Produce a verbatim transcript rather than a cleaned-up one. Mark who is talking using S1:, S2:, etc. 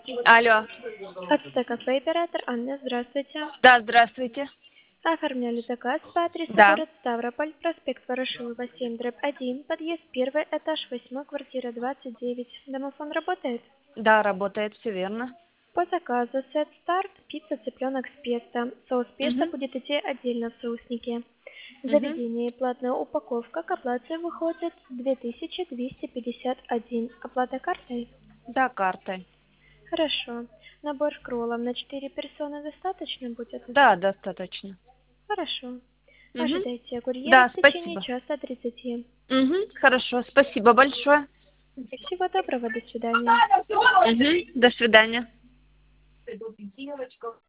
S1: Алло.
S2: АЦТ-кафе, оператор Анна, здравствуйте.
S1: Да, здравствуйте.
S2: Оформляли заказ по адресу
S1: Да.
S2: город Ставрополь, проспект Ворошилова, семь, дробь один, подъезд первый, этаж восьмой, квартира двадцать девять. Домофон работает?
S1: Да, работает, все верно.
S2: По заказу сет старт, пицца, цыпленок с песто. Соус песто
S1: Угу.
S2: будет идти отдельно в соуснике.
S1: Угу.
S2: Заведение и платная упаковка к оплате выходит две тысячи двести пятьдесят один. Оплата картой?
S1: Да, картой.
S2: Хорошо. Набор кроллов на четыре персоны достаточно будет?
S1: Да, достаточно.
S2: Хорошо.
S1: Угу.
S2: Ожидайте курьера
S1: Да,
S2: в течение
S1: спасибо.
S2: часа тридцати.
S1: Угу. Хорошо, спасибо большое.
S2: Всего доброго, до свидания.
S1: Угу. До свидания.